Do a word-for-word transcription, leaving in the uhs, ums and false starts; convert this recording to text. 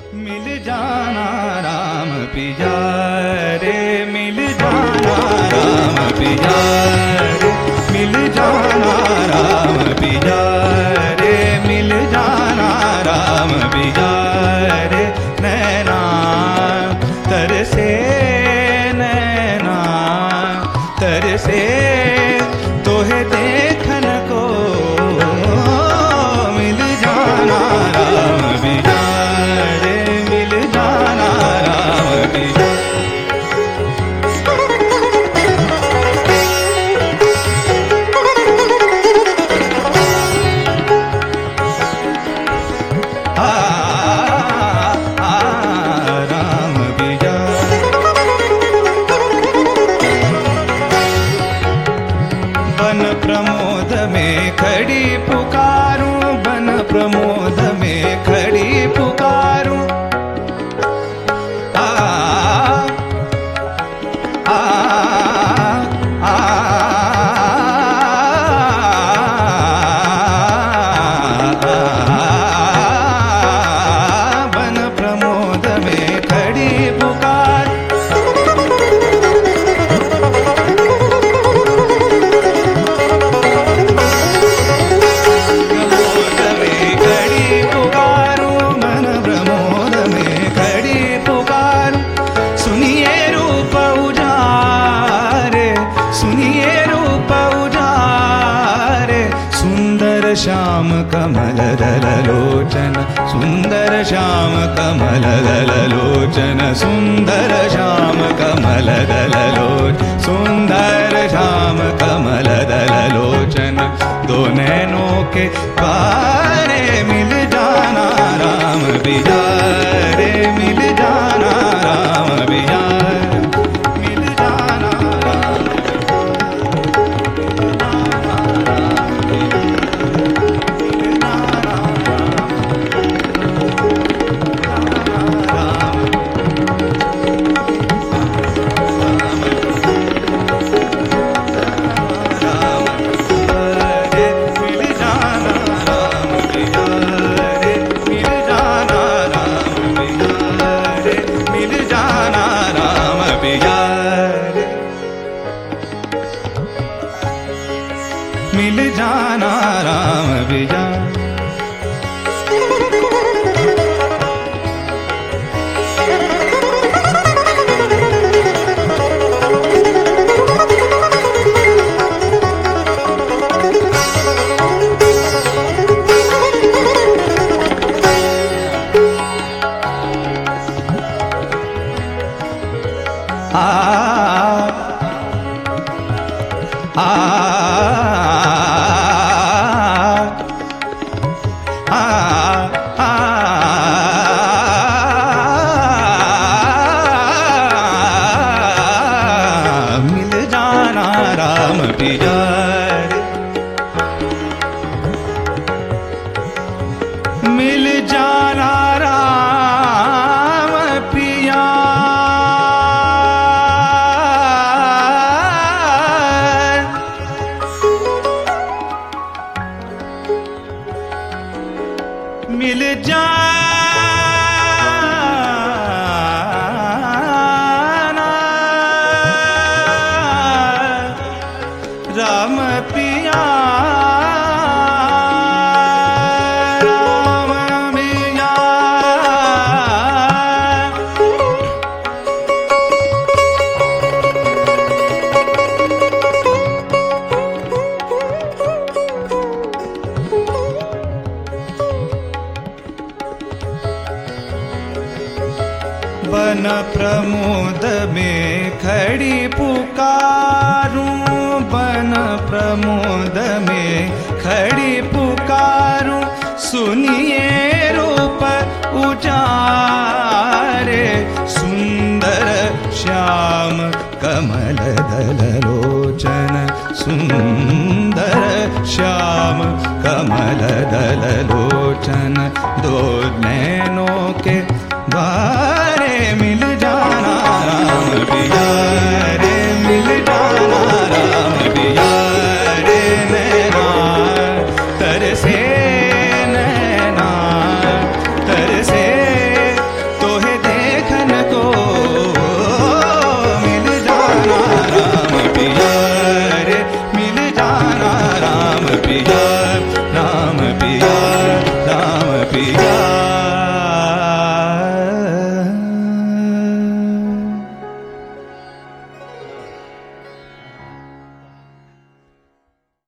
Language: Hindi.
मिल जाना राम पिया रे, मिल जाना राम पिया रे, मिल जाना राम पिया रे, मिल जाना राम पिया रे। नैना तरसे, नैना तरसे तोहे देखन को, मिल जाना राम पिया रे, मिल जाना राम पिया। आ, आ, राम पिया। बन प्रमोद में खड़ी पुकारूं, बन प्रमोद में खड़ी पुकारूं। आ, आ, आ, बन प्रमोद में खड़ी पुकार। प्रमोद में खड़ी पुकारूं, मन प्रमोद में खड़ी पुकारूं। सुनिए रूप उजारे, सुनिए रूप उजारे, सुंदर श्याम कमल दल लोचन, सुंदर श्याम कमल दल लोचन, सुंदर श्याम कमल दल लोचन, सुंदर श्याम कमल दल लोचन। दो नैनों के पारे मिल जाना राम पिया रे, मिल जाना राम पिया, मिल जाना राम मिल जाना राम पिया। आ, आ, आ, आ, मिल जाना राम पिया रे, मिल जाना राम पिया। मिल जाना राम पिया, राम पिया। बन प्रमोद में खड़ी पुकारूं, बन प्रमोद में खड़ी पुकारूं। सुनिए रूप उजारे, सुंदर श्याम कमल दल लोचन, सुंदर श्याम कमल दल लोचन। दो नैनों